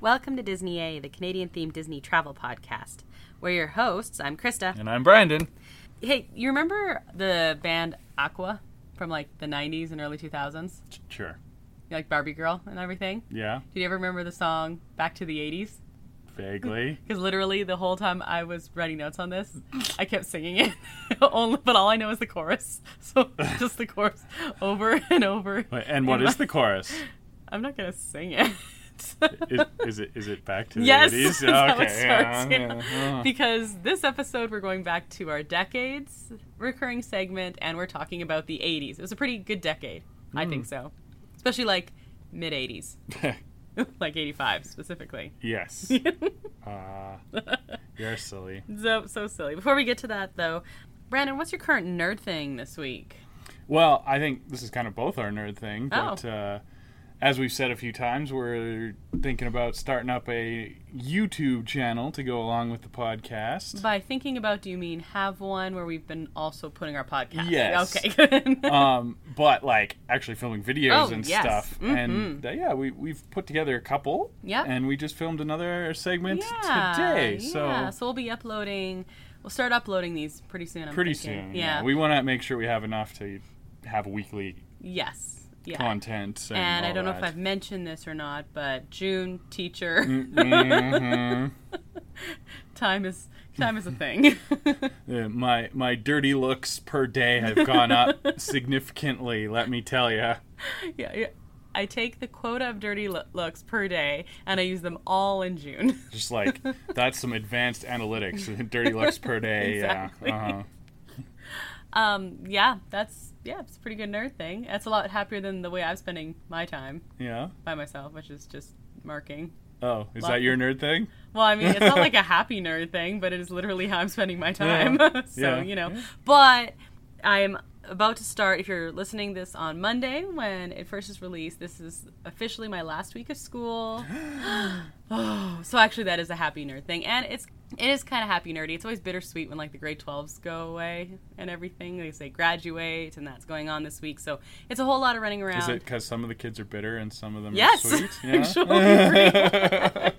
Welcome to Disney A, the Canadian-themed Disney travel podcast. We're your hosts. I'm Krista. And I'm Brandon. Hey, you remember the band Aqua from like the 90s and early 2000s? Sure. You like Barbie Girl and everything? Yeah. Did you ever remember the song Back to the 80s? Vaguely. Because literally the whole time I was writing notes on this, I kept singing it. But all I know is the chorus. So just the chorus over and over. Wait, and what is the chorus? I'm not going to sing it. Is it back to the yes, 80s? That's how it starts, Yeah. Because this episode we're going back to our decades recurring segment, and we're talking about the 80s. It was a pretty good decade, I think so. Especially like mid 80s, like 85 specifically. Yes. You're silly. So silly. Before we get to that though, Brandon, what's your current nerd thing this week? Well, I think this is kind of both our nerd thing, but as we've said a few times, we're thinking about starting up a YouTube channel to go along with the podcast. By thinking about, do you mean have one where we've been also putting our podcast? Yes. Okay, good. But like actually filming videos and yes. stuff. Mm-hmm. And we've put together a couple. Yeah. And we just filmed another segment today. So we'll be uploading. We'll start uploading these pretty soon. Pretty soon. Yeah. We want to make sure we have enough to have a weekly content. And I don't know if I've mentioned this or not, but June, teacher. Mm-hmm. Time is a thing. My dirty looks per day have gone up significantly, let me tell you. Yeah. I take the quota of dirty looks per day, and I use them all in June. Just like, that's some advanced analytics. Dirty looks per day, exactly. Yeah. It's a pretty good nerd thing. That's a lot happier than the way I'm spending my time. Yeah. By myself, which is just marking. Oh, is that your nerd thing? Well, I mean, it's not like a happy nerd thing, but it is literally how I'm spending my time. Yeah. Yeah. But I am about to start, if you're listening this on Monday when it first is released, this is officially my last week of school. So actually that is a happy nerd thing. And it is kind of happy nerdy. It's always bittersweet when like the grade 12s go away and everything. They say graduate, and that's going on this week. So it's a whole lot of running around. Is it because some of the kids are bitter and some of them yes, are sweet? Yeah,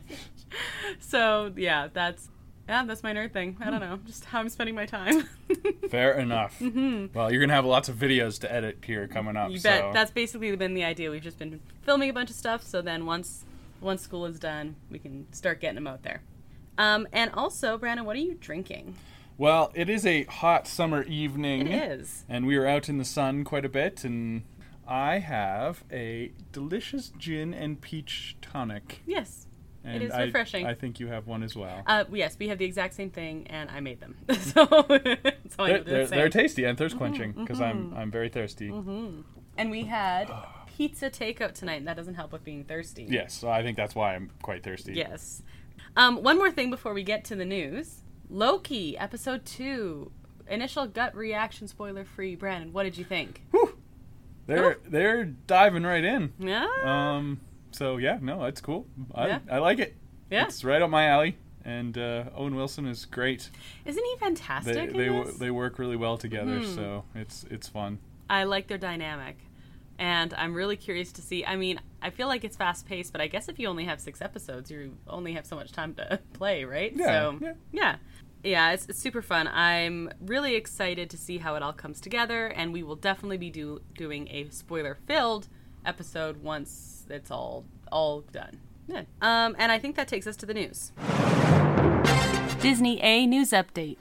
So that's my nerd thing. I don't know, just how I'm spending my time. Fair enough. Mm-hmm. Well, you're going to have lots of videos to edit here coming up. You bet. That's basically been the idea. We've just been filming a bunch of stuff, so then once school is done, we can start getting them out there. And also, Brandon, what are you drinking? Well, it is a hot summer evening. It is. And we are out in the sun quite a bit, and I have a delicious gin and peach tonic. Yes. And it is refreshing. I think you have one as well. Yes, we have the exact same thing, and I made them. So they're tasty and thirst quenching because I'm very thirsty. Mm-hmm. And we had pizza takeout tonight, and that doesn't help with being thirsty. Yes, so I think that's why I'm quite thirsty. Yes. One more thing before we get to the news: Loki episode 2, initial gut reaction, spoiler free. Brandon, what did you think? Whew. They're diving right in. Yeah. So, it's cool. I like it. Yeah. It's right up my alley, and Owen Wilson is great. Isn't he fantastic They work really well together, so it's fun. I like their dynamic, and I'm really curious to see. I mean, I feel like it's fast-paced, but I guess if you only have 6 episodes, you only have so much time to play, right? Yeah. Yeah, it's super fun. I'm really excited to see how it all comes together, and we will definitely be doing a spoiler-filled episode once it's all done. Yeah. And I think that takes us to the news. Disney A news update.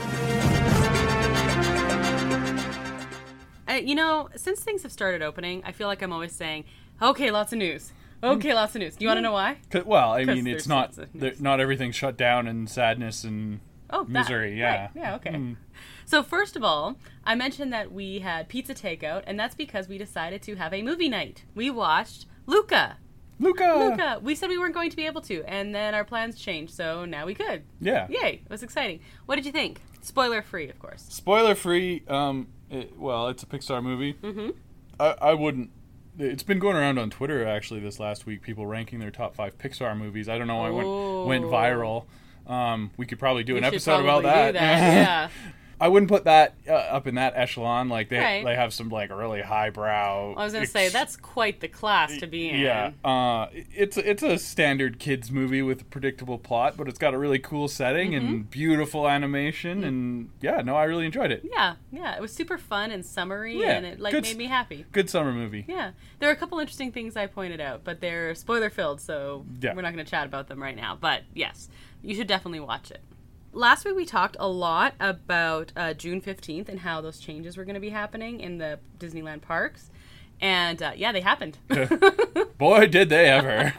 Since things have started opening, I feel like I'm always saying, okay, lots of news. Okay, lots of news. Do you want to know why? Well, I mean, it's not everything's shut down and sadness and misery. Yeah. Right. Yeah, okay. So first of all, I mentioned that we had pizza takeout, and that's because we decided to have a movie night. We watched Luca. We said we weren't going to be able to, and then our plans changed, so now we could. Yeah. Yay. It was exciting. What did you think? Spoiler free, of course. Spoiler free. It's a Pixar movie. Mm-hmm. I wouldn't. It's been going around on Twitter, actually, this last week, people ranking their top 5 Pixar movies. I don't know why it went viral. We could probably do an episode about that. Yeah. I wouldn't put that up in that echelon. Like Right. they have some like really highbrow. I was going to say, that's quite the class to be in. Yeah, it's a standard kids movie with a predictable plot, but it's got a really cool setting and beautiful animation, and I really enjoyed it. Yeah, it was super fun and summery, Yeah, and it made me happy. Good summer movie. Yeah, there were a couple interesting things I pointed out, but they're spoiler filled, so Yeah. we're not going to chat about them right now. But yes, you should definitely watch it. Last week we talked a lot about June 15th and how those changes were going to be happening in the Disneyland parks. And they happened. Boy, did they ever.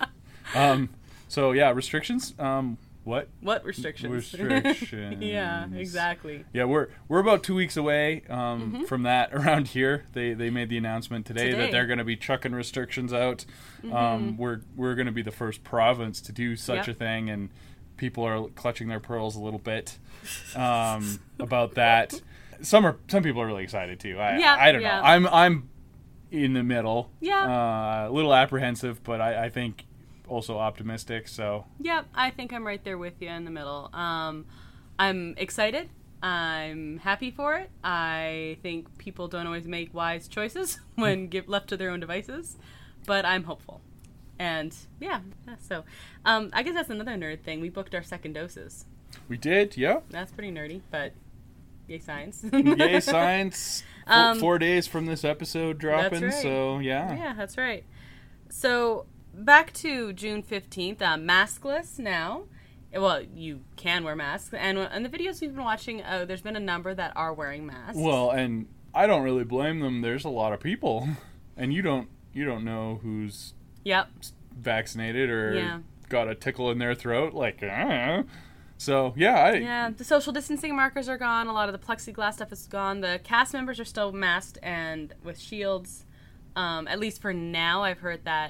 So yeah, restrictions. What? What restrictions? Restrictions. Yeah, exactly. Yeah, we're about 2 weeks away from that around here. They made the announcement today that they're going to be chucking restrictions out. We're going to be the first province to do such a thing, and people are clutching their pearls a little bit about that. Some people are really excited too. I don't know. I'm in the middle. Yeah. A little apprehensive, but I think also optimistic. So. Yep, I think I'm right there with you in the middle. I'm excited. I'm happy for it. I think people don't always make wise choices when left to their own devices, but I'm hopeful. And so I guess that's another nerd thing. We booked our second doses. We did, yeah. That's pretty nerdy, but yay science. Yay science. 4 days from this episode dropping, that's right. So yeah. Yeah, that's right. So back to June 15th, maskless now. Well, you can wear masks. And in the videos we've been watching, there's been a number that are wearing masks. Well, and I don't really blame them. There's a lot of people. And you don't know who's vaccinated or got a tickle in their throat. Like, So, the social distancing markers are gone. A lot of the plexiglass stuff is gone. The cast members are still masked and with shields. At least for now, I've heard that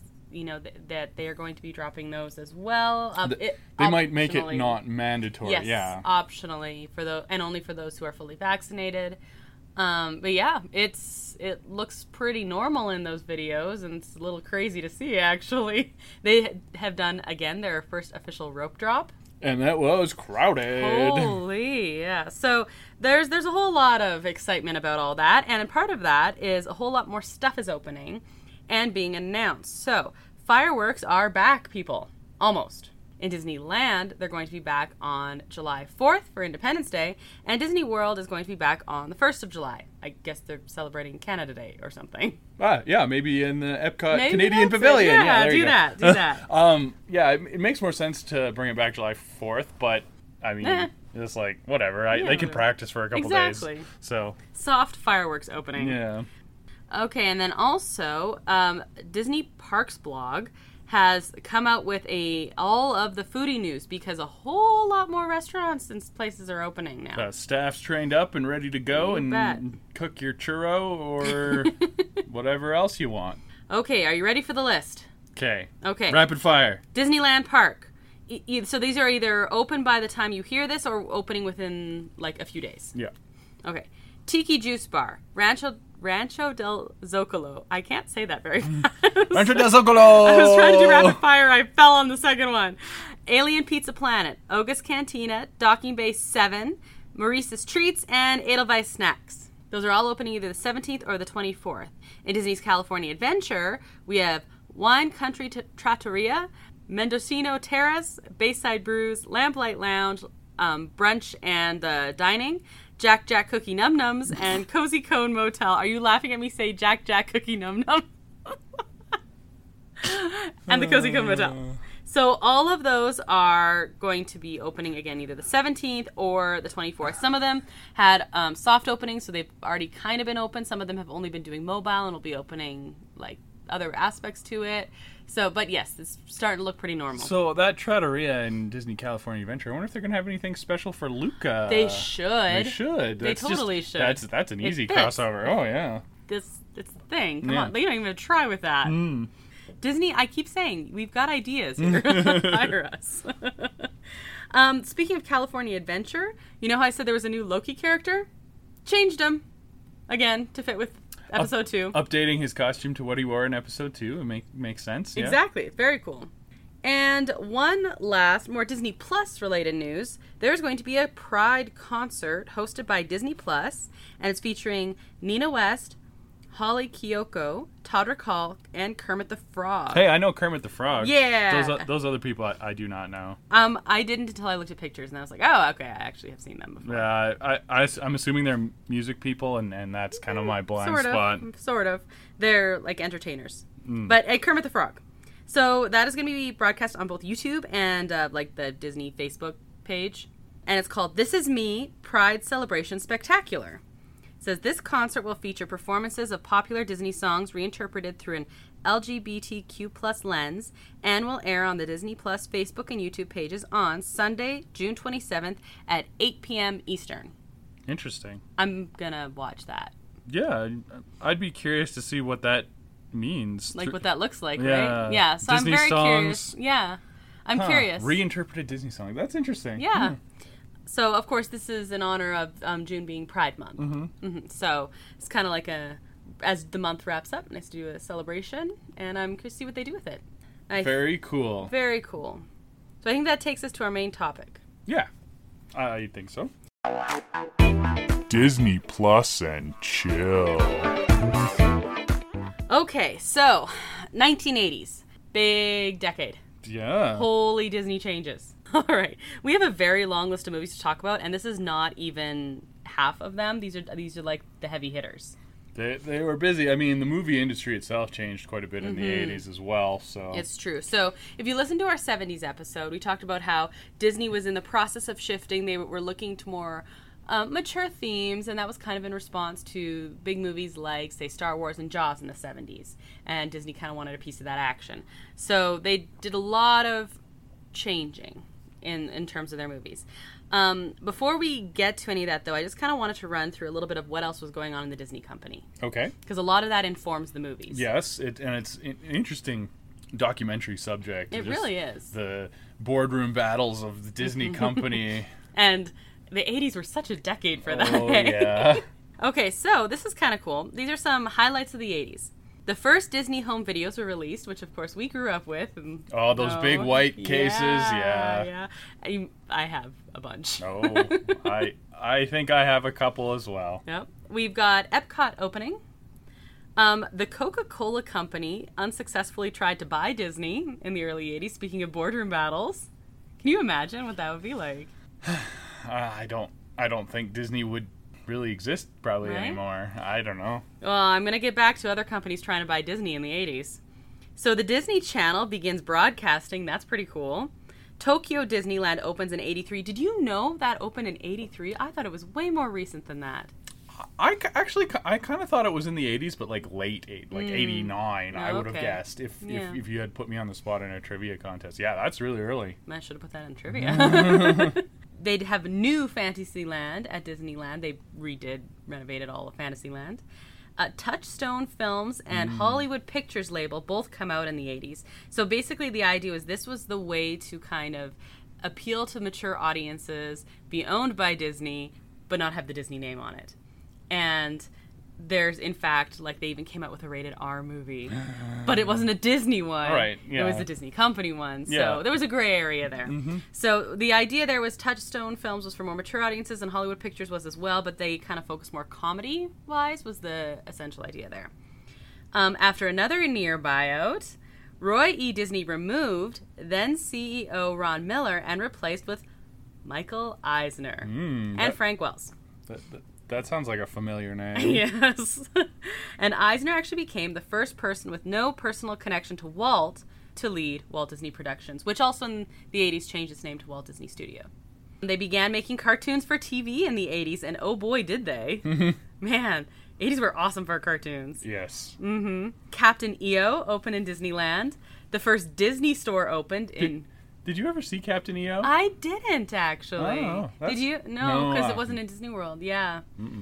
that they are going to be dropping those as well. They might make it not mandatory. Yes, optionally and only for those who are fully vaccinated. But yeah, it looks pretty normal in those videos, and it's a little crazy to see, actually. They have done, again, their first official rope drop. And that was crowded. Holy, yeah. So there's a whole lot of excitement about all that, and a part of that is a whole lot more stuff is opening and being announced. So fireworks are back, people. Almost. In Disneyland, they're going to be back on July 4th for Independence Day, and Disney World is going to be back on the 1st of July. I guess they're celebrating Canada Day or something. Yeah, maybe in the Epcot Canadian Pavilion. Yeah, do that. It makes more sense to bring it back July 4th, but, I mean, it's like, whatever. They can practice for a couple days. So soft fireworks opening. Yeah. Okay, and then also, Disney Parks blog has come out with all of the foodie news because a whole lot more restaurants and places are opening now. Staff's trained up and ready to go and cook your churro or whatever else you want. Okay, are you ready for the list? Okay. Okay. Rapid fire. Disneyland Park. So these are either open by the time you hear this or opening within like a few days. Yeah. Okay. Tiki Juice Bar. Rancho del Zocalo. I can't say that very fast. Rancho del Zocalo! I was trying to do rapid fire. I fell on the second one. Alien Pizza Planet. Oga's Cantina. Docking Bay 7. Maurice's Treats. And Edelweiss Snacks. Those are all opening either the 17th or the 24th. In Disney's California Adventure, we have Wine Country Trattoria, Mendocino Terrace, Bayside Brews, Lamplight Lounge, Brunch and the Dining, Jack Jack Cookie Num Nums, and Cozy Cone Motel. Are you laughing at me say Jack Jack Cookie Num Num? And the Cozy Cone Motel. So all of those are going to be opening again either the 17th or the 24th. Some of them had soft openings, so they've already kind of been open. Some of them have only been doing mobile and will be opening like other aspects to it. So, but yes, it's starting to look pretty normal. So that Trattoria in Disney California Adventure, I wonder if they're going to have anything special for Luca. They should. They should. They totally should. That's an easy crossover. Oh, yeah. It's the thing. Come on. They don't even try with that. Disney, I keep saying, we've got ideas here. Hire us. Speaking of California Adventure, you know how I said there was a new Loki character? Changed him. Again, to fit with episode 2. Updating his costume to what he wore in episode 2. It makes sense. Yeah. Exactly. Very cool. And one last, more Disney Plus related news. There's going to be a Pride concert hosted by Disney Plus, and it's featuring Nina West, Holly Kiyoko, Todrick Hall, and Kermit the Frog. Hey, I know Kermit the Frog. Yeah. Those other people I do not know. I didn't until I looked at pictures, and I was like, oh, okay, I actually have seen them before. Yeah, I'm assuming they're music people, and that's kind of my blind spot. Sort of. They're like entertainers. But Kermit the Frog. So that is going to be broadcast on both YouTube and like the Disney Facebook page. And it's called This Is Me, Pride Celebration Spectacular. It says this concert will feature performances of popular Disney songs reinterpreted through an LGBTQ plus lens and will air on the Disney Plus Facebook and YouTube pages on Sunday, June 27th at 8 p.m. Eastern. Interesting. I'm going to watch that. Yeah, I'd be curious to see what that means. Like what that looks like, yeah. right? Yeah, so Disney I'm very songs. curious. Yeah, I'm curious. Reinterpreted Disney song. That's interesting. Yeah. So, of course, this is in honor of June being Pride Month. So it's kind of like as the month wraps up, nice to do a celebration, and I'm curious to see what they do with it. Very cool. Very cool. So I think that takes us to our main topic. Yeah, I think so. Disney Plus and chill. Okay, so 1980s. Big decade. Yeah. Holy Disney changes. All right. We have a very long list of movies to talk about, and this is not even half of them. These are like the heavy hitters. They were busy. I mean, the movie industry itself changed quite a bit in the 80s as well. So it's true. So if you listen to our 70s episode, we talked about how Disney was in the process of shifting. They were looking to more mature themes, and that was kind of in response to big movies like, say, Star Wars and Jaws in the 70s. And Disney kind of wanted a piece of that action. So they did a lot of changing in terms of their movies. Before we get to any of that, though, I just kind of wanted to run through a little bit of what else was going on in the Disney company. Okay. Because a lot of that informs the movies. Yes, it's an interesting documentary subject. It really is. The boardroom battles of the Disney company. And the 80s were such a decade for that. Oh, yeah. Okay, so this is kind of cool. These are some highlights of the 80s. The first Disney home videos were released, which of course we grew up with. And, oh, those big white cases, yeah. I have a bunch. Oh, I think I have a couple as well. Yep. We've got Epcot opening. The Coca-Cola Company unsuccessfully tried to buy Disney in the early 80s, speaking of boardroom battles. Can you imagine what that would be like? I don't think Disney would really exist probably anymore. I don't know. Well, I'm going to get back to other companies trying to buy Disney in the 80s. So the Disney Channel begins broadcasting. That's pretty cool. Tokyo Disneyland opens in 83. Did you know that opened in 83? I thought it was way more recent than that. I kind of thought it was in the 80s, but like late 89, I would have guessed if you had put me on the spot in a trivia contest. Yeah, that's really early. I should have put that in trivia. They'd have new Fantasyland at Disneyland. They renovated all of Fantasyland. Touchstone Films and Hollywood Pictures label both come out in the 80s. So basically the idea was this was the way to kind of appeal to mature audiences, be owned by Disney, but not have the Disney name on it. And there's, in fact, like they even came out with a rated R movie, but it wasn't a Disney one. Right, yeah. It was a Disney company one. So yeah. there was a gray area there. So the idea there was Touchstone Films was for more mature audiences and Hollywood Pictures was as well, but they kind of focused more comedy-wise was the essential idea there. After another near buyout, Roy E. Disney removed then CEO Ron Miller and replaced with Michael Eisner and Frank Wells. That sounds like a familiar name. Yes. And Eisner actually became the first person with no personal connection to Walt to lead Walt Disney Productions, which also in the 80s changed its name to Walt Disney Studio. They began making cartoons for TV in the 80s, and oh boy, did they. Man, 80s were awesome for cartoons. Yes. Captain EO opened in Disneyland. The first Disney store opened in... Did you ever see Captain EO? I didn't, actually. Oh, did you? No, because it wasn't in Disney World. Yeah.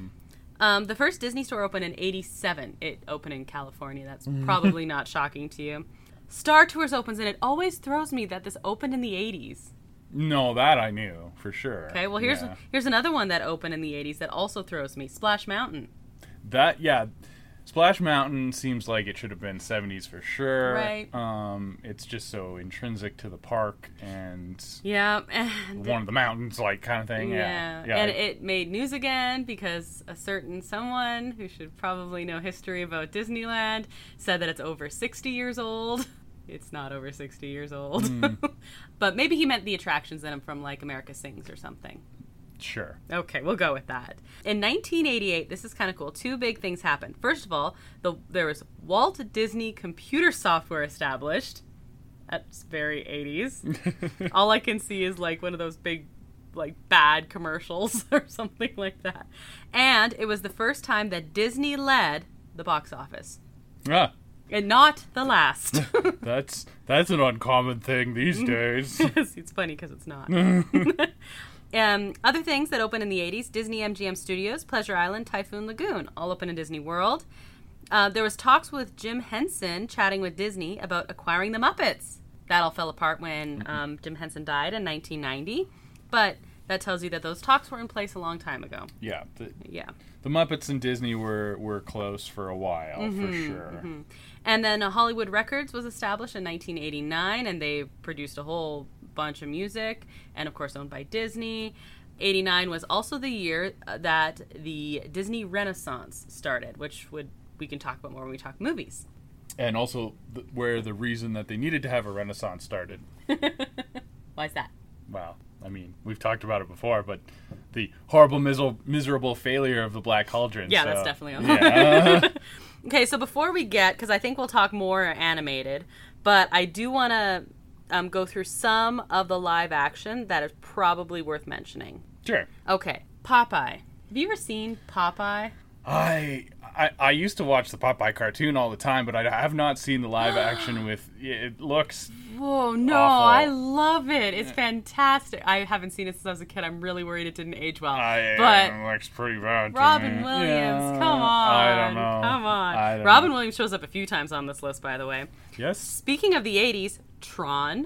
The first Disney store opened in 87. It opened in California. That's probably not shocking to you. Star Tours opens, and it always throws me that this opened in the 80s. No, that I knew, for sure. Okay, well, here's another one that opened in the 80s that also throws me. Splash Mountain. That, yeah. Splash Mountain seems like it should have been 70s for sure. Right. It's just so intrinsic to the park and Yeah. And one of the mountains, like, kind of thing. yeah. Yeah. And it made news again because a certain someone who should probably know history about Disneyland said that it's over 60 years old. It's not over 60 years old. But maybe he meant the attractions in them from, like, America Sings or something. Sure. Okay, we'll go with that. In 1988, this is kind of cool. Two big things happened. First of all, there was Walt Disney Computer Software established. That's very 80s. All I can see is like one of those big, like, bad commercials or something like that. And it was the first time that Disney led the box office. Ah, And not the last. that's an uncommon thing these days. It's funny because it's not. Other things that opened in the 80s, Disney MGM Studios, Pleasure Island, Typhoon Lagoon, all open in Disney World. There was talks with Jim Henson chatting with Disney about acquiring the Muppets. That all fell apart when Jim Henson died in 1990. But that tells you that those talks were in place a long time ago. Yeah. Yeah. The Muppets and Disney were close for a while, for sure. And then Hollywood Records was established in 1989, and they produced a whole bunch of music, and of course owned by Disney. 89 was also the year that the Disney Renaissance started, which we can talk about more when we talk movies. And also where the reason that they needed to have a Renaissance started. Why is that? Well, I mean, we've talked about it before, but the horrible, miserable failure of the Black Cauldron. Yeah, so, that's definitely on. Yeah. Okay, so before we get, because I think we'll talk more animated, but I do want to go through some of the live action that is probably worth mentioning. Sure. Okay, Popeye. Have you ever seen Popeye? I used to watch the Popeye cartoon all the time, but I have not seen the live action with... It looks... Whoa, no, awful. I love it. It's fantastic. I haven't seen it since I was a kid. I'm really worried it didn't age well. But it looks pretty bad to Robin me. Williams, Yeah, come on. I don't know. Come on. I don't Robin know. Williams shows up a few times on this list, by the way. Yes? Speaking of the 80s, Tron.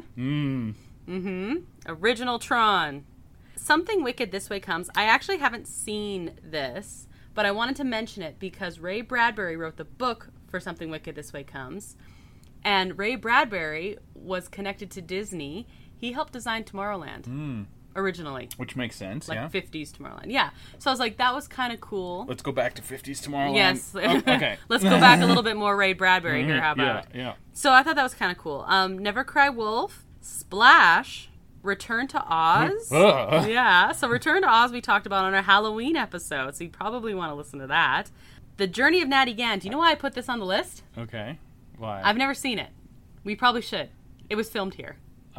Original Tron. Something Wicked This Way Comes. I actually haven't seen this, but I wanted to mention it because Ray Bradbury wrote the book for Something Wicked This Way Comes. And Ray Bradbury was connected to Disney. He helped design Tomorrowland originally. Which makes sense, Like yeah. 50s Tomorrowland. Yeah. So I was like, that was kind of cool. Let's go back to 50s Tomorrowland. Yes. Oh, okay. Let's go back a little bit more Ray Bradbury here. How about? Yeah. So I thought that was kind of cool. Never Cry Wolf, Splash, Return to Oz. Yeah. So Return to Oz we talked about on our Halloween episode. So you probably want to listen to that. The Journey of Natty Gann. Do you know why I put this on the list? Okay. Why? I've never seen it. We probably should. It was filmed here.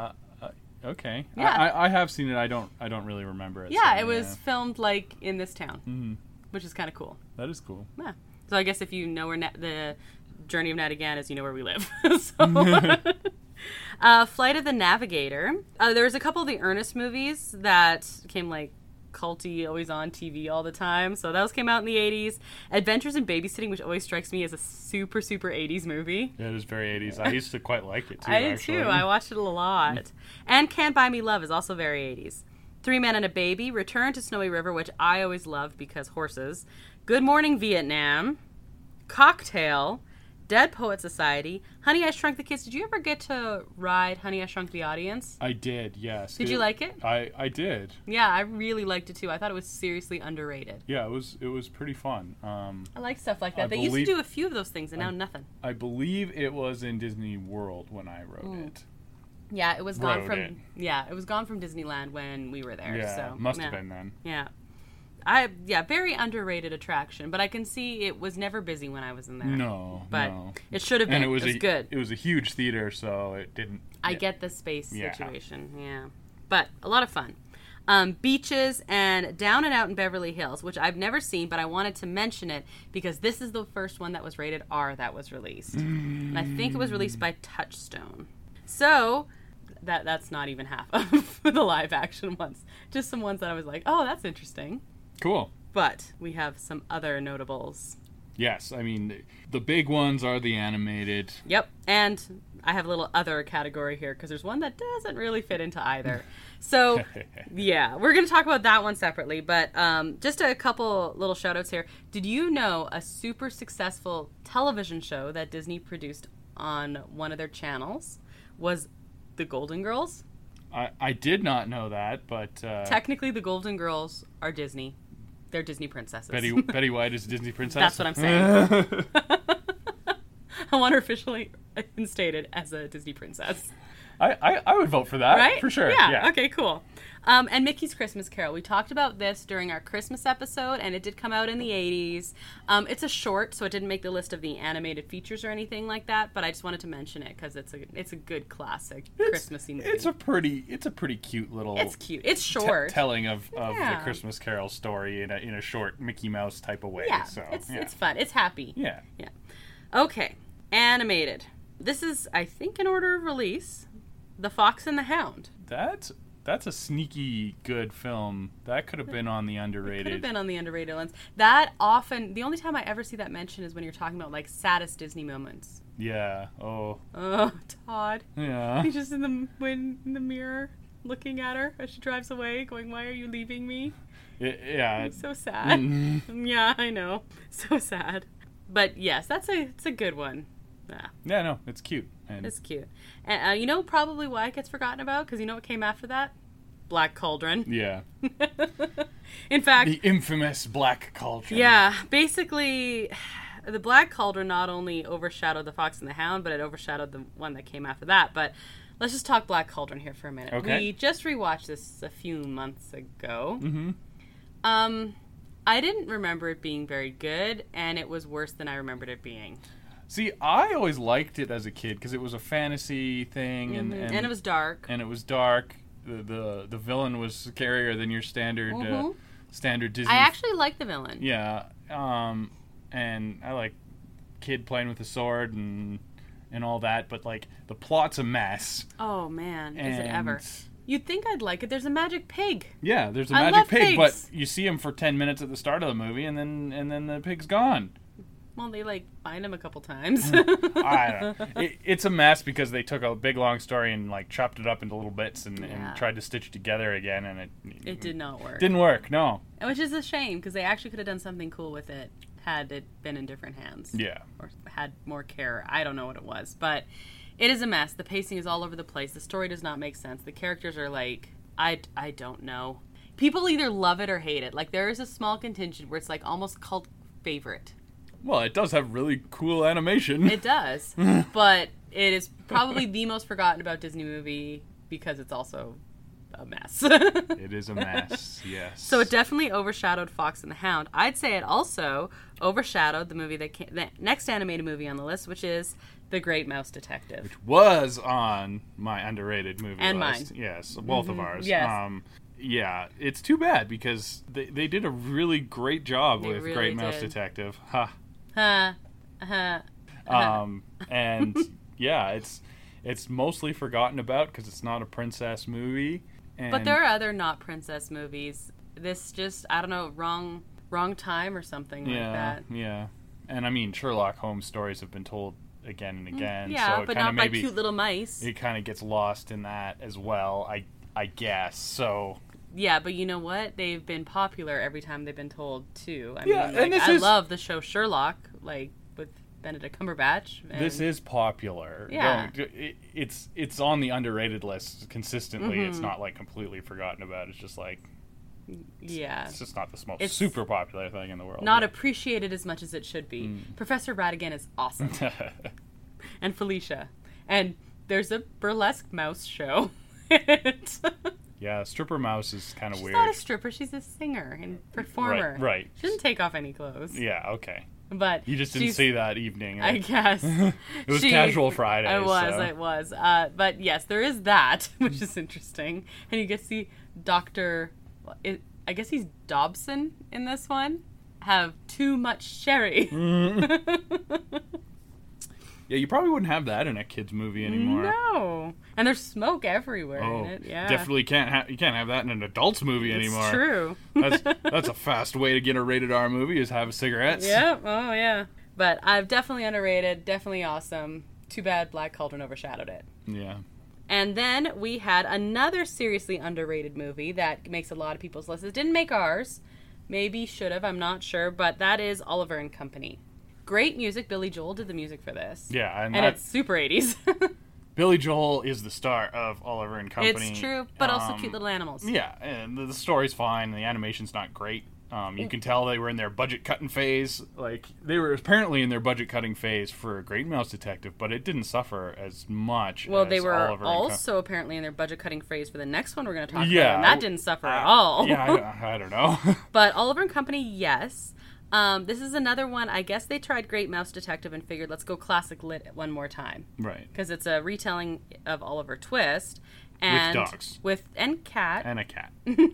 Okay. Yeah. I have seen it. I don't really remember it. Yeah, so, it was filmed like in this town, which is kind of cool. That is cool. Yeah. So I guess if you know where the Journey of Natty Gann is, you know where we live. So, Flight of the Navigator. There was a couple of the Ernest movies that came like culty, always on TV all the time. So those came out in the 80s. Adventures in Babysitting, which always strikes me as a super, super 80s movie. Yeah, it is very 80s. I used to quite like it, too, I did actually. too. I watched it a lot. And Can't Buy Me Love is also very 80s. Three Men and a Baby, Return to Snowy River, which I always loved because horses. Good Morning Vietnam, Cocktail, Dead Poet Society, Honey, I Shrunk the Kids. Did you ever get to ride Honey, I Shrunk the Audience? I did, yes. Did you like it? I did. Yeah, I really liked it too. I thought it was seriously underrated. Yeah, it was pretty fun. I like stuff like that. They used to do a few of those things and now nothing. I believe it was in Disney World when I wrote it. Yeah, it was gone Rode from it. it was gone from Disneyland when we were there. Yeah, so must have been then. Yeah. Very underrated attraction, but I can see it was never busy when I was in there. No, But no. it should have been. And it was good. It was a huge theater, so it didn't. I get the space Yeah. situation, yeah. But a lot of fun. Beaches and Down and Out in Beverly Hills, which I've never seen, but I wanted to mention it because this is the first one that was rated R that was released. And I think it was released by Touchstone. So that's not even half of the live action ones. Just some ones that I was like, oh, that's interesting. Cool. But we have some other notables. Yes, I mean, the big ones are the animated. Yep. And I have a little other category here because there's one that doesn't really fit into either. So, yeah, we're going to talk about that one separately. But just a couple little shout-outs here. Did you know a super successful television show that Disney produced on one of their channels was The Golden Girls? I did not know that, but... Technically, The Golden Girls are Disney. They're Disney princesses. Betty White is a Disney princess? That's what I'm saying. I want her officially instated as a Disney princess. I would vote for that, right? For sure. Yeah. Okay, cool. And Mickey's Christmas Carol. We talked about this during our Christmas episode, and it did come out in the 80s. It's a short, so it didn't make the list of the animated features or anything like that, but I just wanted to mention it because it's a good classic Christmassy movie. It's a pretty cute little... It's cute. It's short. Telling of the Christmas Carol story in a short Mickey Mouse type of way. Yeah, so, it's fun. It's happy. Yeah. Yeah. Okay, animated. This is, I think, in order of release, The Fox and the Hound. That's a sneaky good film. That could have been on the underrated. Could have been on the underrated ones. That often, the only time I ever see that mentioned is when you're talking about like saddest Disney moments. Yeah. Oh, Todd. Yeah. He's just in the mirror, looking at her as she drives away, going, "Why are you leaving me?" Yeah. It's so sad. Yeah, I know. So sad. But yes, it's a good one. Yeah. Yeah, no, it's cute. And it's cute. And you know probably why it gets forgotten about? Because you know what came after that? Black Cauldron. Yeah. In fact... The infamous Black Cauldron. Yeah. Basically, the Black Cauldron not only overshadowed The Fox and the Hound, but it overshadowed the one that came after that. But let's just talk Black Cauldron here for a minute. Okay. We just rewatched this a few months ago. Mm-hmm. I didn't remember it being very good, and it was worse than I remembered it being. See, I always liked it as a kid because it was a fantasy thing, and it was dark. And it was dark. The villain was scarier than your standard Disney. I actually like the villain. Yeah, and I like kid playing with a sword and all that, but like the plot's a mess. Oh man, is it ever? You'd think I'd like it. There's a magic pig. Yeah, there's a I magic love pig, pigs. but you see him for 10 minutes at the start of the movie, and then the pig's gone. Well, they find him a couple times. I don't know. It's a mess because they took a big long story and chopped it up into little bits and tried to stitch it together again, and it did not work. Didn't work, no. Which is a shame because they actually could have done something cool with it had it been in different hands. Yeah. Or had more care. I don't know what it was, but it is a mess. The pacing is all over the place. The story does not make sense. The characters are I don't know. People either love it or hate it. There is a small contingent where it's almost cult favorite. Well, it does have really cool animation. It does. But it is probably the most forgotten about Disney movie because it's also a mess. It is a mess, yes. So it definitely overshadowed Fox and the Hound. I'd say it also overshadowed the movie the next animated movie on the list, which is The Great Mouse Detective. Which was on my underrated movie and list. Mine. Yes, both of ours. Yes. Yeah, it's too bad because they did a really great job with really Great Mouse did. Detective. And yeah, it's mostly forgotten about because it's not a princess movie. But there are other not princess movies. This just, I don't know, wrong time or something like that. Yeah. And I mean, Sherlock Holmes stories have been told again and again. Yeah, so it but kinda not by cute little mice. It kind of gets lost in that as well, I guess. So yeah, but you know what? They've been popular every time they've been told too. I mean, I love the show Sherlock, with Benedict Cumberbatch. This is popular. Yeah. It's on the underrated list consistently. Mm-hmm. It's not completely forgotten about. It's just yeah. It's just not the most super popular thing in the world. Not appreciated as much as it should be. Professor Ratigan is awesome. And Felicia. And there's a burlesque mouse show. Yeah, stripper mouse is kind of weird. She's not a stripper. She's a singer and performer. Right. She doesn't take off any clothes. Yeah, okay. But you just didn't see that evening. I guess. It was Casual Friday. It was. But yes, there is that, which is interesting. And you get to see Dr. I guess he's Dobson in this one, have too much sherry. Yeah, you probably wouldn't have that in a kid's movie anymore. No. And there's smoke everywhere in it. Yeah. Definitely you can't have that in an adult's movie anymore. It's true. That's a fast way to get a rated R movie is have cigarettes. Yeah. Oh, yeah. But I've definitely underrated. Definitely awesome. Too bad Black Cauldron overshadowed it. Yeah. And then we had another seriously underrated movie that makes a lot of people's lists. It didn't make ours. Maybe should have, I'm not sure. But that is Oliver and Company. Great music. Billy Joel did the music for this. Yeah. And it's super 80s. Billy Joel is the star of Oliver and Company. It's true, but also cute little animals. Yeah, and the story's fine. The animation's not great. You can tell they were in their budget cutting phase. Like, they were apparently in their budget cutting phase for Great Mouse Detective, but it didn't suffer as much. Well, as they were Oliver also apparently in their budget cutting phase for the next one we're going to talk about, Yeah, and that didn't suffer at all. Yeah, I don't know. But Oliver and Company, yes. This is another one. I guess they tried Great Mouse Detective and figured, let's go classic lit one more time. Right. Because it's a retelling of Oliver Twist. And with dogs. And cat. And a cat.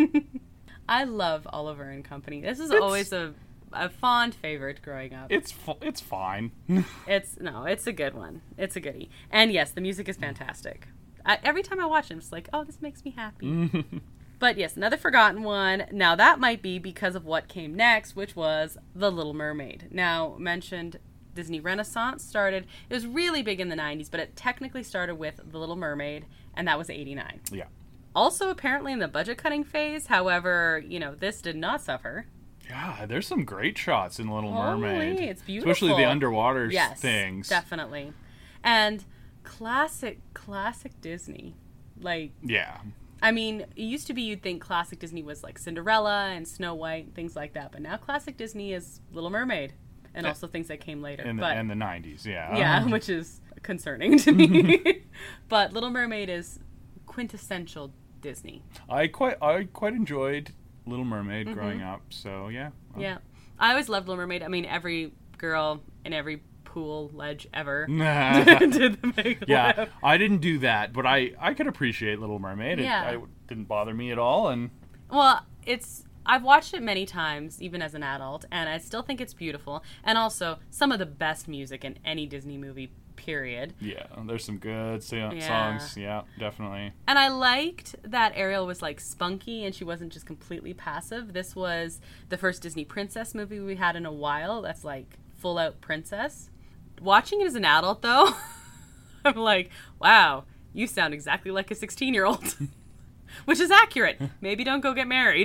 I love Oliver and Company. This is always a fond favorite growing up. It's fine. It's a good one. It's a goodie. And yes, the music is fantastic. Every time I watch it, I'm just like, oh, this makes me happy. But yes, another forgotten one. Now that might be because of what came next, which was The Little Mermaid. Now, mentioned Disney Renaissance started. It was really big in the 90s, but it technically started with The Little Mermaid, and that was 89. Yeah. Also, apparently in the budget cutting phase, however, this did not suffer. Yeah, there's some great shots in Little Mermaid. It's beautiful. Especially the underwater Yes, things. definitely. And classic Disney. Like, yeah. I mean, it used to be you'd think classic Disney was like Cinderella and Snow White and things like that, but now classic Disney is Little Mermaid and also things that came later. In the 90s, yeah. Yeah, which is concerning to me. But Little Mermaid is quintessential Disney. I quite enjoyed Little Mermaid growing up, so yeah. Yeah. I always loved Little Mermaid. I mean, every girl in every pool ledge ever did the make Yeah, laugh. I didn't do that, but I could appreciate Little Mermaid. Yeah. It didn't bother me at all. And Well, I've watched it many times, even as an adult, and I still think it's beautiful. And also, some of the best music in any Disney movie, period. yeah, there's some good songs. Yeah, definitely. And I liked that Ariel was, like, spunky and she wasn't just completely passive. This was the first Disney princess movie we had in a while that's, like, full-out princess. Watching it as an adult, though, I'm like, wow, you sound exactly like a 16-year-old. Which is accurate. Maybe don't go get married.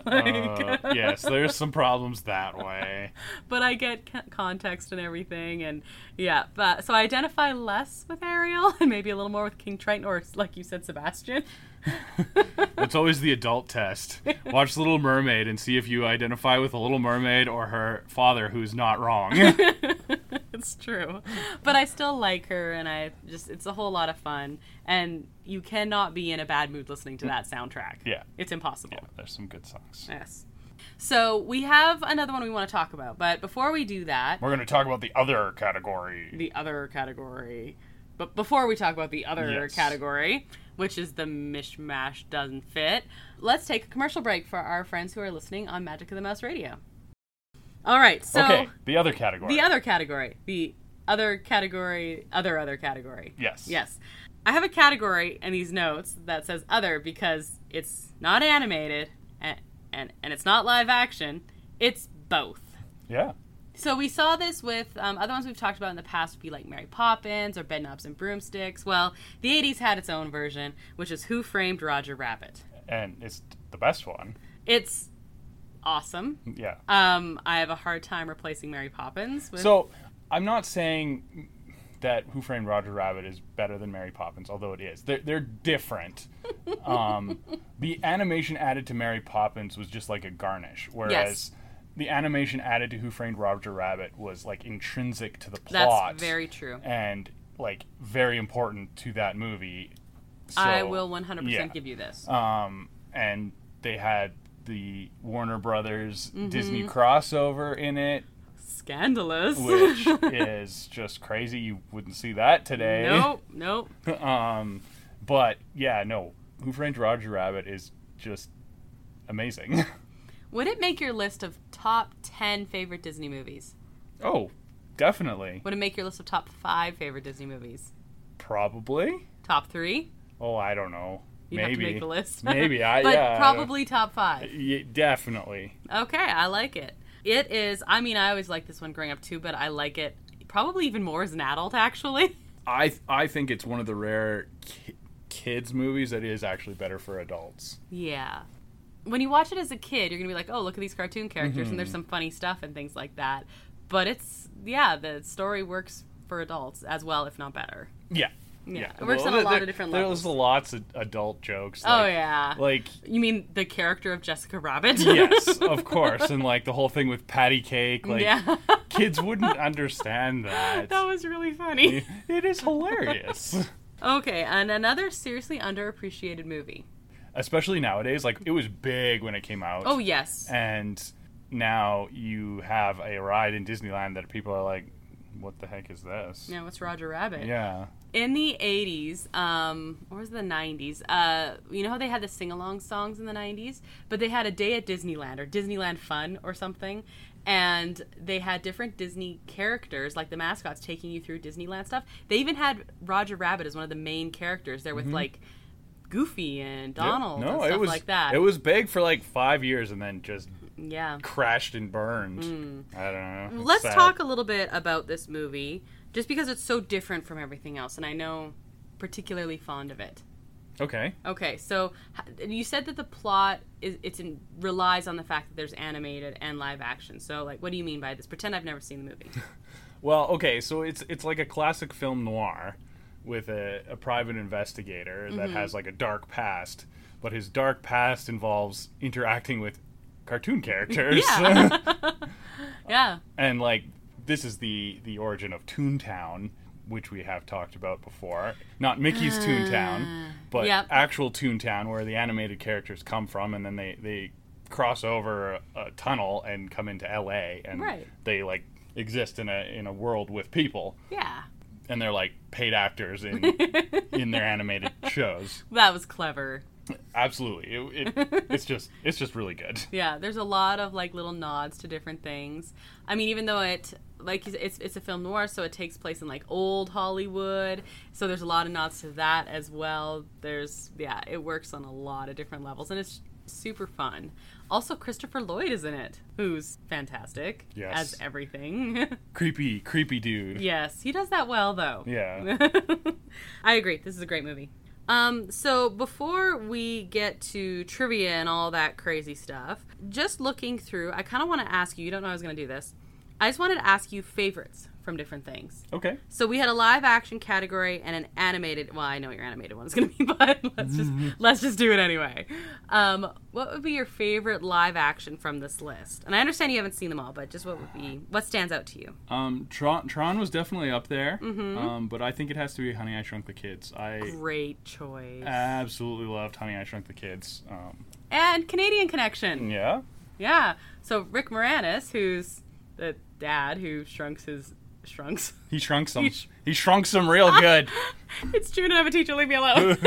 Yes, there's some problems that way. But I get context and everything, and yeah. But so I identify less with Ariel and maybe a little more with King Triton, or like you said, Sebastian. It's always the adult test. Watch Little Mermaid and see if you identify with a Little Mermaid or her father, who's not wrong. It's true. But I still like her, and it's a whole lot of fun. And you cannot be in a bad mood listening to that soundtrack. Yeah. It's impossible. Yeah, there's some good songs. Yes. So we have another one we want to talk about, but before we do that... We're going to talk about the other category. The other category. But before we talk about the other category, which is the mishmash doesn't fit, let's take a commercial break for our friends who are listening on Magic of the Mouse Radio. All right, so... Okay, the other category. The other category. The other category, other category. Yes. Yes. I have a category in these notes that says other because it's not animated and it's not live action. It's both. Yeah. So we saw this with other ones we've talked about in the past would be like Mary Poppins or Bedknobs and Broomsticks. Well, the 80s had its own version, which is Who Framed Roger Rabbit. And it's the best one. It's awesome. Yeah. I have a hard time replacing Mary Poppins with... So, I'm not saying that Who Framed Roger Rabbit is better than Mary Poppins, although it is. They're different. The animation added to Mary Poppins was just like a garnish, whereas the animation added to Who Framed Roger Rabbit was like intrinsic to the plot. That's very true. And like very important to that movie. So, I will 100% give you this. And they had the Warner Brothers Disney crossover in it. Scandalous. Which is just crazy. You wouldn't see that today. Nope. But, yeah, no. Who Framed Roger Rabbit is just amazing. Would it make your list of top 10 favorite Disney movies? Oh, definitely. Would it make your list of top 5 favorite Disney movies? Probably. Top 3? Oh, I don't know. You'd have to make the list. Maybe. But probably top 5. Yeah, definitely. Okay, I like it. It is, I mean, I always liked this one growing up too, but I like it probably even more as an adult, actually. I think it's one of the rare kids movies that is actually better for adults. Yeah. When you watch it as a kid, you're going to be like, oh, look at these cartoon characters, and there's some funny stuff and things like that. But the story works for adults as well, if not better. Yeah. Yeah. It works on a lot of different levels. There's lots of adult jokes. Oh, yeah. Like, you mean the character of Jessica Rabbit? Yes, of course. And, like, the whole thing with patty cake. Like, yeah. Kids wouldn't understand that. That was really funny. It is hilarious. Okay, and another seriously underappreciated movie. Especially nowadays. Like, it was big when it came out. Oh, yes. And now you have a ride in Disneyland that people are like, what the heck is this? Yeah, what's Roger Rabbit? Yeah. In the 80s, or was it the 90s, you know how they had the sing-along songs in the 90s? But they had a day at Disneyland, or Disneyland Fun, or something, and they had different Disney characters, like the mascots, taking you through Disneyland stuff. They even had Roger Rabbit as one of the main characters there with, like, Goofy and Donald and stuff like that. It was big for, like, 5 years and then just crashed and burned. I don't know. Let's talk a little bit about this movie, just because it's so different from everything else, and I know particularly fond of it. Okay. Okay, so you said that the plot relies on the fact that there's animated and live action. So, like, what do you mean by this? Pretend I've never seen the movie. Well, okay, so it's like a classic film noir with a private investigator that has, like, a dark past, but his dark past involves interacting with cartoon characters. Yeah. Yeah. And, like, this is the origin of Toontown, which we have talked about before. Not Mickey's Toontown, but actual Toontown, where the animated characters come from, and then they cross over a tunnel and come into LA, and they, like, exist in a world with people. Yeah. And they're, like, paid actors in their animated shows. That was clever. Absolutely. It's just really good. Yeah, there's a lot of, like, little nods to different things. I mean, even though it's a film noir, so it takes place in, like, old Hollywood, so there's a lot of nods to that as well. It works on a lot of different levels, and it's super fun. Also, Christopher Lloyd is in it, who's fantastic as everything. Creepy dude. Yes, he does that well, though. Yeah. I agree. This is a great movie. So before we get to trivia and all that crazy stuff, just looking through, I kind of want to ask you don't know I was going to do this. I just wanted to ask you favorites from different things. Okay. So we had a live action category and an animated, well, I know what your animated one is going to be, but let's just do it anyway. What would be your favorite live action from this list? And I understand you haven't seen them all, but just what stands out to you? Tron was definitely up there, but I think it has to be Honey, I Shrunk the Kids. Great choice. Absolutely loved Honey, I Shrunk the Kids. And Canadian Connection. Yeah? Yeah. So Rick Moranis, who's the dad who shrunks. He shrunk some. He shrunk some real good. It's June and I'm a teacher, leave me alone.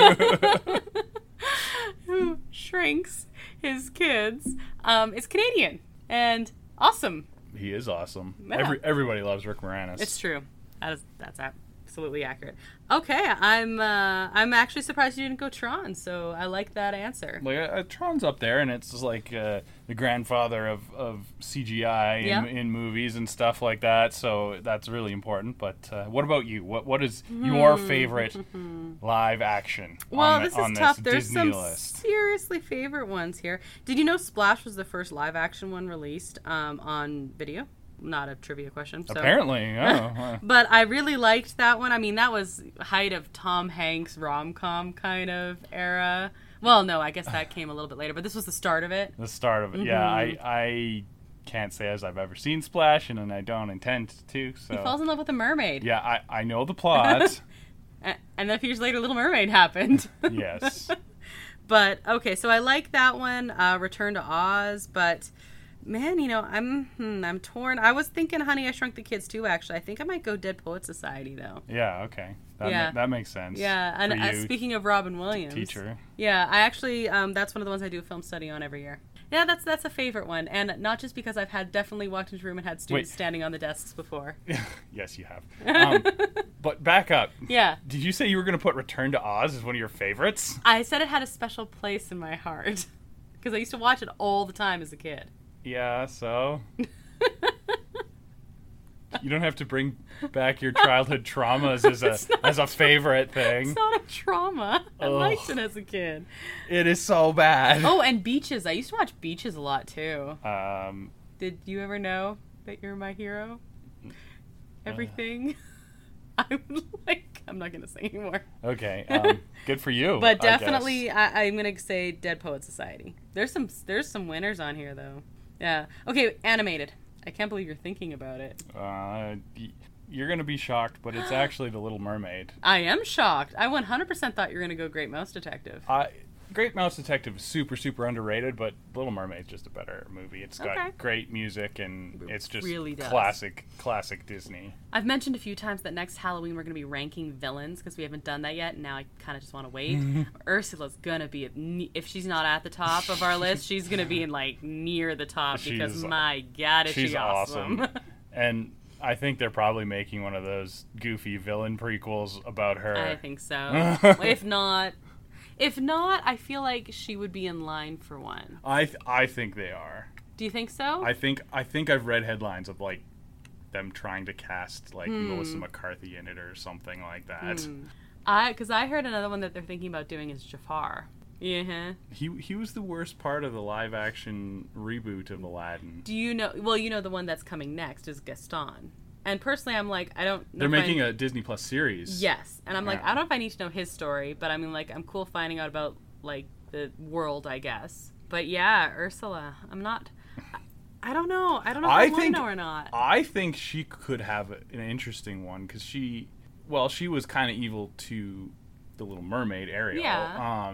Who shrinks his kids is Canadian and awesome. He is awesome. Yeah. Everybody loves Rick Moranis. It's true. That's absolutely accurate. Okay, I'm actually surprised you didn't go Tron, so I like that answer. Like Tron's up there, and it's just like the grandfather of CGI in movies and stuff like that. So that's really important. But what about you? What is your favorite live action? Well, this is tough. There's Disney some seriously favorite ones here. Did you know Splash was the first live action one released on video? Not a trivia question. So. Apparently, yeah. But I really liked that one. I mean, that was height of Tom Hanks rom-com kind of era. Well, no, I guess that came a little bit later, but this was the start of it. The start of it, yeah. I can't say as I've ever seen Splash, and I don't intend to. So. He falls in love with a mermaid. Yeah, I know the plot. And then a few years later, Little Mermaid happened. Yes. But, okay, so I like that one, Return to Oz, but... Man, I'm torn. I was thinking Honey, I Shrunk the Kids too, actually. I think I might go Dead Poets Society, though. Yeah, okay. That makes sense. Yeah, and speaking of Robin Williams. Teacher. Yeah, I actually, that's one of the ones I do a film study on every year. Yeah, that's a favorite one. And not just because I've definitely walked into a room and had students standing on the desks before. Yes, you have. But back up. Yeah. Did you say you were going to put Return to Oz as one of your favorites? I said it had a special place in my heart. Because I used to watch it all the time as a kid. Yeah, so? You don't have to bring back your childhood traumas as a favorite thing. It's not a trauma. I liked it as a kid. It is so bad. Oh, and Beaches. I used to watch Beaches a lot too. Um, Did you ever know that you're my hero? Everything. I would like. I'm not gonna say anymore. Okay. Good for you. But definitely, I'm gonna say Dead Poet Society. There's some winners on here though. Yeah. Okay. Animated. I can't believe you're thinking about it. You're going to be shocked, but it's actually The Little Mermaid. I am shocked. I 100% thought you were going to go Great Mouse Detective. Great Mouse Detective is super, super underrated, but Little Mermaid's just a better movie. It's got great music, and it's just really classic Disney. I've mentioned a few times that next Halloween we're going to be ranking villains, because we haven't done that yet, and now I kind of just want to wait. Ursula's going to be, if she's not at the top of our list, she's going to be in, like, near the top, because my God, is she awesome. And I think they're probably making one of those goofy villain prequels about her. I think so. If not, I feel like she would be in line for one. I think they are. Do you think so? I think I've read headlines of like them trying to cast like Melissa McCarthy in it or something like that. Because I heard another one that they're thinking about doing is Jafar. Yeah. He was the worst part of the live action reboot of Aladdin. Do you know? Well, you know the one that's coming next is Gaston. And personally, I'm like, I don't know. They're making a Disney Plus series. Yes. And I'm like, I don't know if I need to know his story, but I mean, like, I'm cool finding out about, like, the world, I guess. But yeah, Ursula, I'm not... I don't know. I don't know if I want to know or not. I think she could have an interesting one, because she was kind of evil to the Little Mermaid, Ariel. Yeah.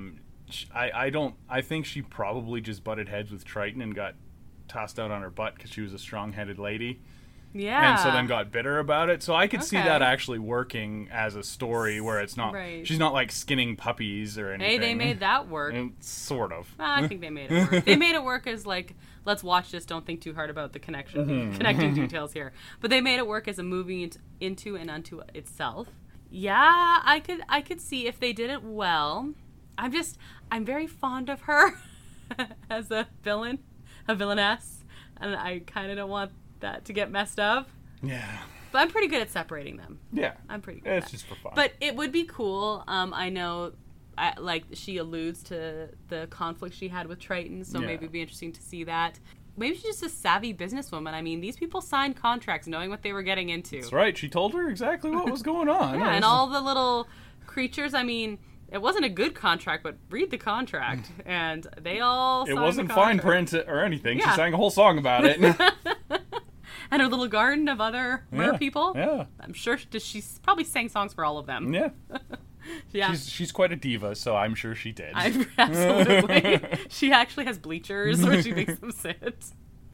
I think she probably just butted heads with Triton and got tossed out on her butt because she was a strong-headed lady. Yeah. And so then got bitter about it. So I could see that actually working as a story where it's not... Right. She's not, like, skinning puppies or anything. Hey, they made that work. Sort of. I think they made it work. They made it work as, like, let's watch this, don't think too hard about the connecting details here. But they made it work as a movie into and unto itself. Yeah, I could see if they did it well. I'm very fond of her as a villainess. And I kind of don't want that to get messed up. Yeah. But I'm pretty good at separating them. Yeah. I'm pretty good It's just for fun. But it would be cool. I know, like, she alludes to the conflict she had with Triton, so maybe it'd be interesting to see that. Maybe she's just a savvy businesswoman. I mean, these people signed contracts knowing what they were getting into. That's right. She told her exactly what was going on. Yeah, and all the little creatures, I mean... It wasn't a good contract, but read the contract, and they all signed It wasn't the fine print or anything. Yeah. She sang a whole song about it. And her little garden of other mer people. Yeah. I'm sure she probably sang songs for all of them. Yeah. Yeah. She's quite a diva, so I'm sure she did. Absolutely. She actually has bleachers where she makes them sit.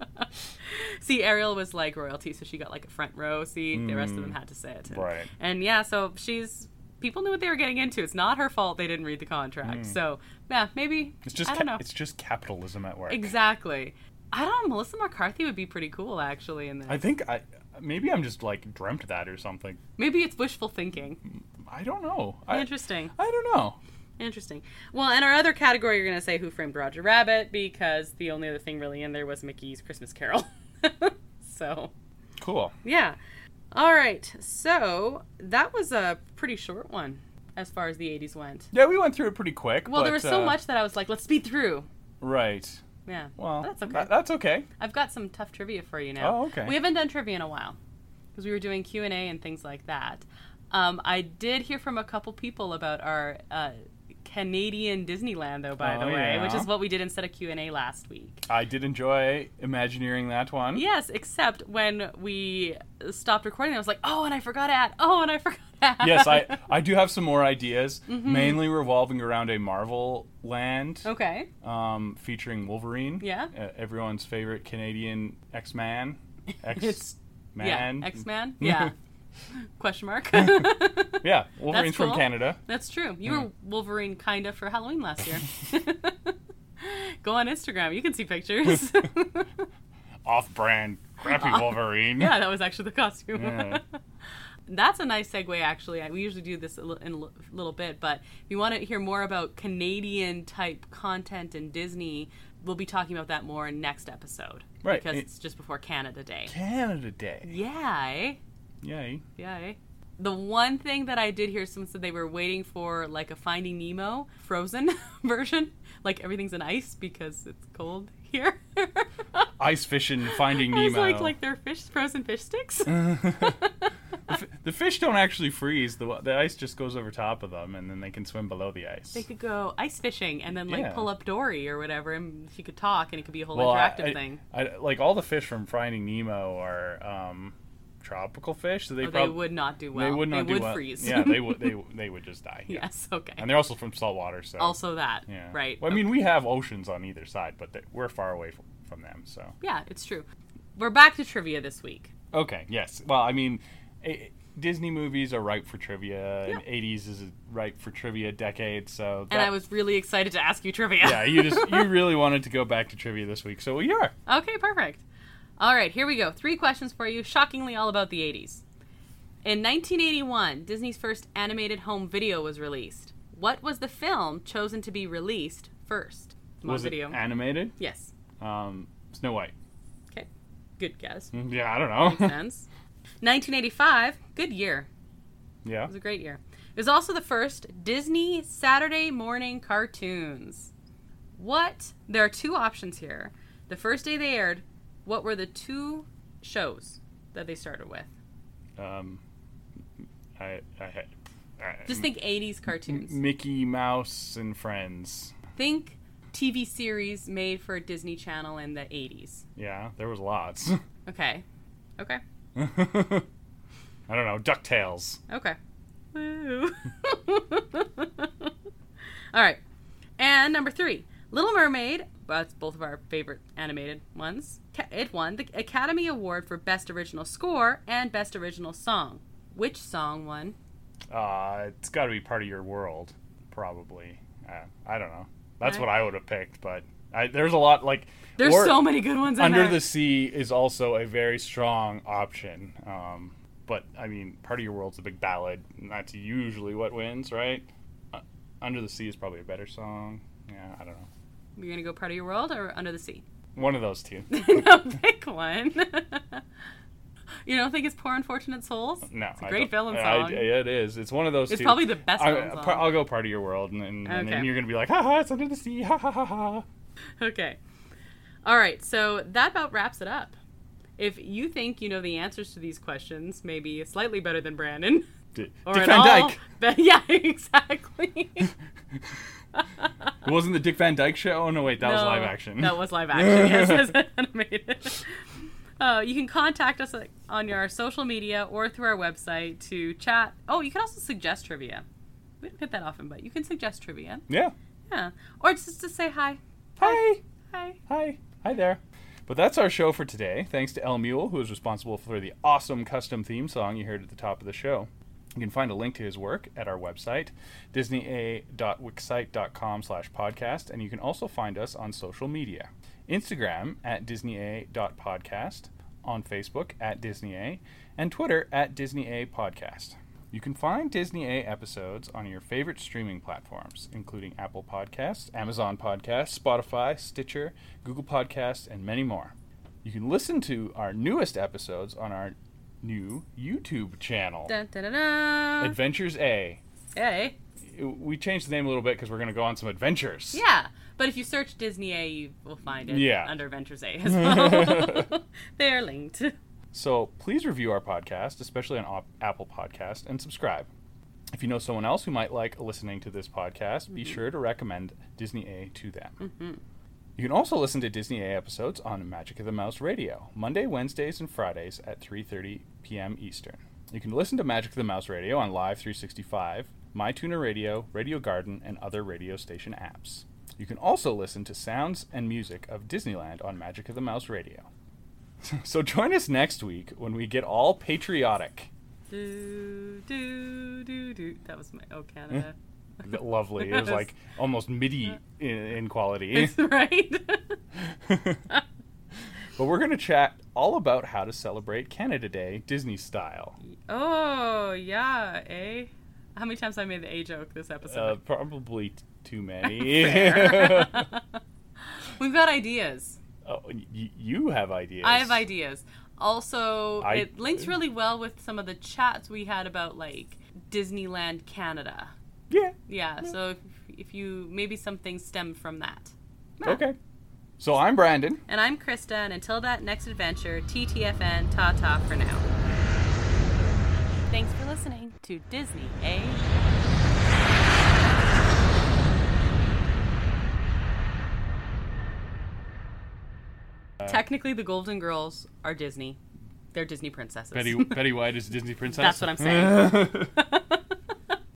See, Ariel was like royalty, so she got like a front row seat. The rest of them had to sit. Right. And yeah, so people knew what they were getting into. It's not her fault they didn't read the contract. So, yeah, maybe... I don't know. It's just capitalism at work. Exactly. I don't know. Melissa McCarthy would be pretty cool, actually, in this. I think maybe I'm just, like, dreamt that or something. Maybe it's wishful thinking. I don't know. Interesting. I don't know. Interesting. Well, in our other category, you're going to say Who Framed Roger Rabbit, because the only other thing really in there was Mickey's Christmas Carol. So... Cool. Yeah. All right, so that was a pretty short one as far as the 80s went. Yeah, we went through it pretty quick. Well, there was so much that I was like, let's speed through. Right. Yeah. Well, that's okay. That's okay. I've got some tough trivia for you now. Oh, okay. We haven't done trivia in a while because we were doing Q&A and things like that. I did hear from a couple people about our Canadian Disneyland, though, by the way, which is what we did instead of Q&A last week. I did enjoy Imagineering that one. Yes, except when we stopped recording, I was like, and I forgot to add. Yes, I do have some more ideas, mainly revolving around a Marvel land. Okay. Featuring Wolverine. Yeah. Everyone's favorite Canadian X-Man. X-Man. Yeah, X-Man. Yeah. Question mark. Yeah, Wolverine's from Canada. That's true. You were Wolverine kinda for Halloween last year. Go on Instagram. You can see pictures. Off-brand, crappy Wolverine. Yeah, that was actually the costume. Yeah. That's a nice segue, actually. We usually do this in a little bit, but if you want to hear more about Canadian-type content in Disney, we'll be talking about that more in next episode. Right. Because it's just before Canada Day. Canada Day. Yeah, Yay. Yeah, The one thing that I did hear, someone said they were waiting for like a Finding Nemo Frozen version. Like everything's in ice because it's cold here. Ice fishing, Finding Nemo. It's like they're frozen fish sticks. The fish don't actually freeze. The ice just goes over top of them, and then they can swim below the ice. They could go ice fishing and then Yeah. pull up Dory or whatever, and she could talk, and it could be a whole interactive thing. Like all the fish from Finding Nemo are tropical fish, so they would not do well. They would not do well. They would freeze. Yeah, they would just die. Yeah. Yes. Okay. And they're also from saltwater, so also that. yeah. Right. Well, I mean, we have oceans on either side, but we're far away from them. So yeah, it's true. We're back to trivia this week. Okay. Yes. Well, I mean, Disney movies are ripe for trivia, Yeah. and 80s is ripe for trivia decade. So And I was really excited to ask you trivia. yeah, you really wanted to go back to trivia this week, so we are. Okay, perfect. All right, here we go. 3 questions for you, shockingly all about the 80s. In 1981, Disney's first animated home video was released. What was the film chosen to be released first? Was video. it animated? Yes. Snow White. Okay. Good guess. Yeah, I don't know. Makes sense. 1985, good year. Yeah. It was a great year. It was also the first Disney Saturday morning cartoons. There are 2 options here. The first day they aired, what were the 2 shows that they started with? Just think 80s cartoons. Mickey Mouse and Friends. Think TV series made for Disney Channel in the 80s. Yeah, there was lots. Okay. I don't know, DuckTales. Okay. Woo. All right. And number 3, Little Mermaid. That's both of our favorite animated ones. It won the Academy Award for Best Original Score and Best Original Song. Which song won? It's got to be Part of Your World, probably. I don't know. That's what I would have picked, but there's a lot, like... There's so many good ones in Under there. the Sea is also a very strong option. But, I mean, Part of Your World's a big ballad, and that's usually what wins, right? Under the Sea is probably a better song. Yeah, I don't know. You're going to go Part of Your World or Under the Sea? One of those 2. No, pick one. You don't think it's Poor Unfortunate Souls? No. It's a great villain song. It is. It's one of those 2. It's probably the best villain song. I'll go Part of Your World, and then you're going to be like, ha ha, it's Under the Sea, ha ha ha ha. Okay. All right, so that about wraps it up. If you think you know the answers to these questions, maybe slightly better than Brandon. Dick Van Dyke. Yeah, exactly. It wasn't the Dick Van Dyke Show? Oh, no, wait, that was live action. That was live action, yes, as animated. You can contact us on our social media or through our website to chat. Oh, you can also suggest trivia. We don't get that often, but you can suggest trivia. Yeah. Yeah. Or just to say hi. Hi. Hi. Hi. Hi there. But that's our show for today. Thanks to El Mule, who is responsible for the awesome custom theme song you heard at the top of the show. You can find a link to his work at our website, disneya.wixsite.com/podcast, and you can also find us on social media. Instagram at disneya.podcast, on Facebook at disneya, and Twitter at disneyapodcast. You can find Disney A episodes on your favorite streaming platforms, including Apple Podcasts, Amazon Podcasts, Spotify, Stitcher, Google Podcasts, and many more. You can listen to our newest episodes on our new YouTube channel, Dun, dun, dun, dun. Adventures A. Hey. We changed the name a little bit because we're going to go on some adventures. Yeah, but if you search Disney A, you will find it under Adventures A as well. They're linked. So please review our podcast, especially on Apple Podcast, and subscribe. If you know someone else who might like listening to this podcast, be sure to recommend Disney A to them. Mm-hmm. You can also listen to Disney A episodes on Magic of the Mouse Radio, Monday, Wednesdays, and Fridays at 3:30 p.m. Eastern. You can listen to Magic of the Mouse Radio on Live 365, MyTuner Radio, Radio Garden, and other radio station apps. You can also listen to sounds and music of Disneyland on Magic of the Mouse Radio. So join us next week when we get all patriotic. Do, do, do, do. That was my Oh Canada. Lovely. It was like almost MIDI in quality. That's right. But we're going to chat all about how to celebrate Canada Day Disney style. Oh, yeah, eh? How many times have I made the A joke this episode? Probably too many. We've got ideas. Oh, you have ideas. I have ideas. Also, it links really well with some of the chats we had about, like, Disneyland Canada. Yeah, so if you... Maybe something stemmed from that. Yeah. Okay. So I'm Brandon. And I'm Krista, and until that next adventure, TTFN, ta-ta for now. Thanks for listening to Disney, eh? Technically, the Golden Girls are Disney. They're Disney princesses. Betty White is a Disney princess? That's what I'm saying.